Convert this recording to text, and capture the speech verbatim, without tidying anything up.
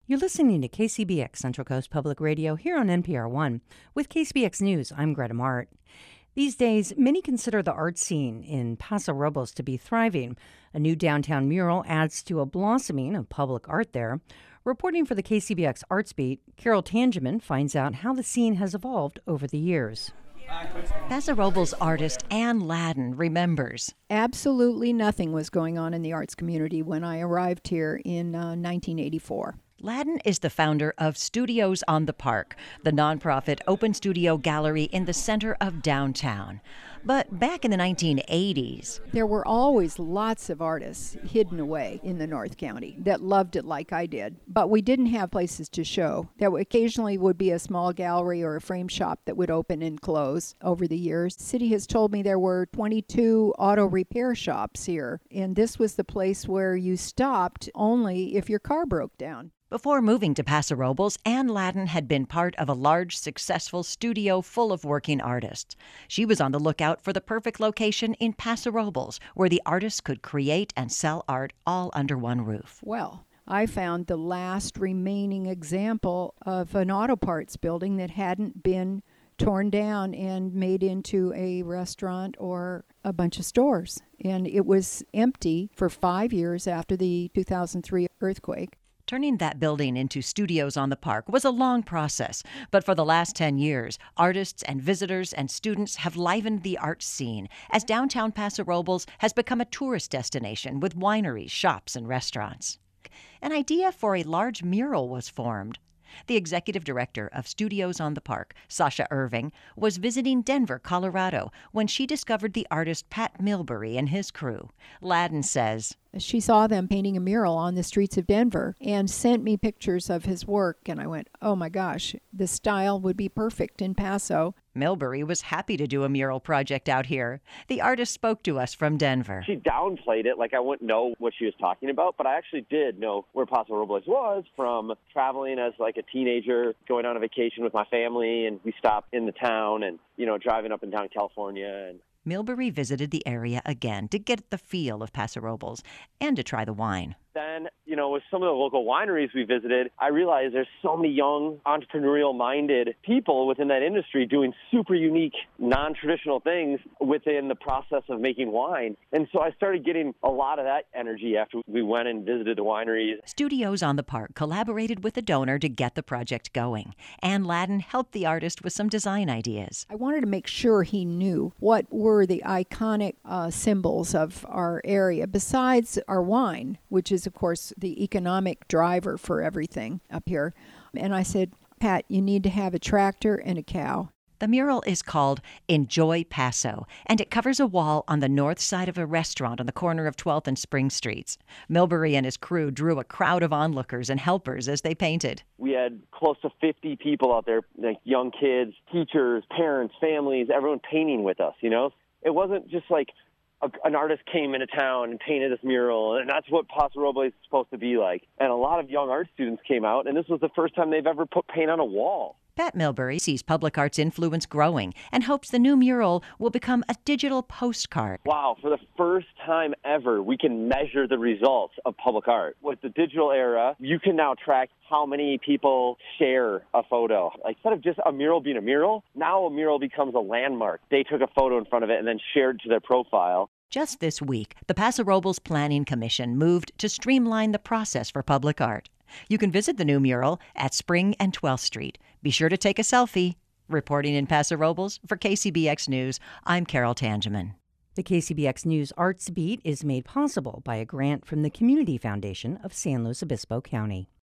You're listening to K C B X Central Coast Public Radio here on N P R one. With K C B X News, I'm Greta Mart. These days, many consider the art scene in Paso Robles to be thriving. A new downtown mural adds to a blossoming of public art there. Reporting for the K C B X Arts Beat, Carol Tangeman finds out how the scene has evolved over the years. Paso Robles artist Ann Ladden remembers. Absolutely nothing was going on in the arts community when I arrived here in uh, nineteen eighty-four. Ladden is the founder of Studios on the Park, the nonprofit open studio gallery in the center of downtown. But back in the nineteen eighties, there were always lots of artists hidden away in the North County that loved it like I did. But we didn't have places to show. There occasionally would be a small gallery or a frame shop that would open and close over the years. The city has told me there were twenty-two auto repair shops here, and this was the place where you stopped only if your car broke down. Before moving to Paso Robles, Ann Ladden had been part of a large, successful studio full of working artists. She was on the lookout for the perfect location in Paso Robles, where the artists could create and sell art all under one roof. Well, I found the last remaining example of an auto parts building that hadn't been torn down and made into a restaurant or a bunch of stores. And it was empty for five years after the two thousand three earthquake. Turning that building into Studios on the Park was a long process, but for the last ten years, artists and visitors and students have livened the art scene as downtown Paso Robles has become a tourist destination with wineries, shops, and restaurants. An idea for a large mural was formed. The executive director of Studios on the Park, Sasha Irving, was visiting Denver, Colorado, when she discovered the artist Pat Milbury and his crew. Ladden says, she saw them painting a mural on the streets of Denver and sent me pictures of his work, and I went, oh my gosh, the style would be perfect in Paso. Milbury was happy to do a mural project out here. The artist spoke to us from Denver. She downplayed it like I wouldn't know what she was talking about, but I actually did know where Paso Robles was from traveling as like a teenager, going on a vacation with my family, and we stopped in the town and, you know, driving up and down California. And Milbury visited the area again to get the feel of Paso Robles and to try the wine. Then, you know, with some of the local wineries we visited, I realized there's so many young, entrepreneurial-minded people within that industry doing super unique, non-traditional things within the process of making wine. And so I started getting a lot of that energy after we went and visited the wineries. Studios on the Park collaborated with a donor to get the project going. Ann Ladden helped the artist with some design ideas. I wanted to make sure he knew what were the iconic uh, symbols of our area, besides our wine, which is, of course, the economic driver for everything up here. And I said, Pat, you need to have a tractor and a cow. The mural is called Enjoy Paso, and it covers a wall on the north side of a restaurant on the corner of twelfth and Spring Streets. Milbury and his crew drew a crowd of onlookers and helpers as they painted. We had close to fifty people out there, like young kids, teachers, parents, families, everyone painting with us, you know? It wasn't just like A, an artist came into town and painted this mural, and that's what Paso Robles is supposed to be like. And a lot of young art students came out, and this was the first time they've ever put paint on a wall. Pat Milbury sees public art's influence growing and hopes the new mural will become a digital postcard. Wow, for the first time ever, we can measure the results of public art. With the digital era, you can now track how many people share a photo. Like, instead of just a mural being a mural, now a mural becomes a landmark. They took a photo in front of it and then shared it to their profile. Just this week, the Paso Robles Planning Commission moved to streamline the process for public art. You can visit the new mural at Spring and twelfth Street. Be sure to take a selfie. Reporting in Paso Robles for K C B X News, I'm Carol Tangeman. The K C B X News Arts Beat is made possible by a grant from the Community Foundation of San Luis Obispo County.